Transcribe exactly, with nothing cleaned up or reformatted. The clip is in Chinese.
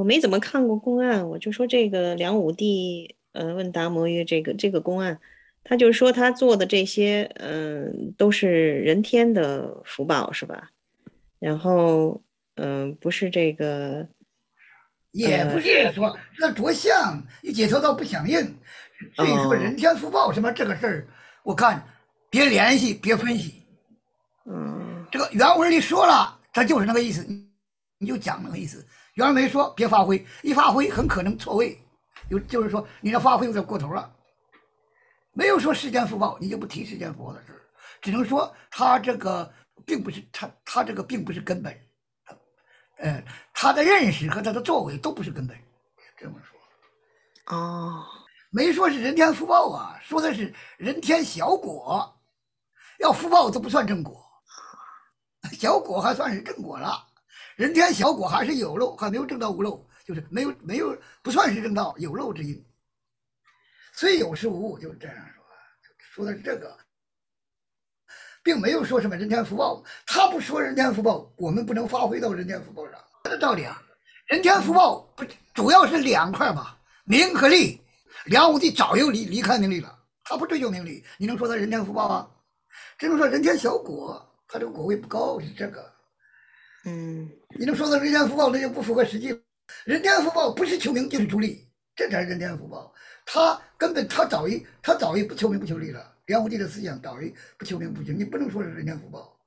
我没怎么看过公案，我就说这个梁武帝，呃，问达摩曰这个这个公案，他就说他做的这些，嗯、都是人天的福报，是吧？然后，嗯、不是这个， 也不是说那着相一解脱到不响应。至于说哦， 人天福报什么这个事儿，我看别联系，别分析。 嗯， 这个原文里说了，它就是那个意思，你就讲那个意思。原文没说，别发挥，一发挥很可能错位，有就是说你这发挥有点过头了。没有说世间福报，你就不提世间福报的事儿，只能说他这个并不是他他这个并不是根本，呃，他的认识和他的作为都不是根本，这么说。 哦， 没说是人天福报啊，说的是人天小果，要福报都不算正果，小果还算是正果了。人天小果还是有漏，还没有正到无漏，就是没有没有不算是正道，有漏之因。虽有是无，就这样说，说的是这个，并没有说什么人天福报。他不说人天福报，我们不能发挥到人天福报上。他的道理啊，人天福嗯， 报不主要是两块吧，名和利。梁武帝早就离离开名利了，他不追求名利，你能说他人天福报啊？只能说人天小果，他这个果位不高，是这个。 嗯， 你能说他人天福报，那就不符合实际。人天福报不是求名就是逐利，这才是人天福报。他根本他早于他早于不求名不求利了。梁武帝的思想早于不求名不求，你不能说是人天福报。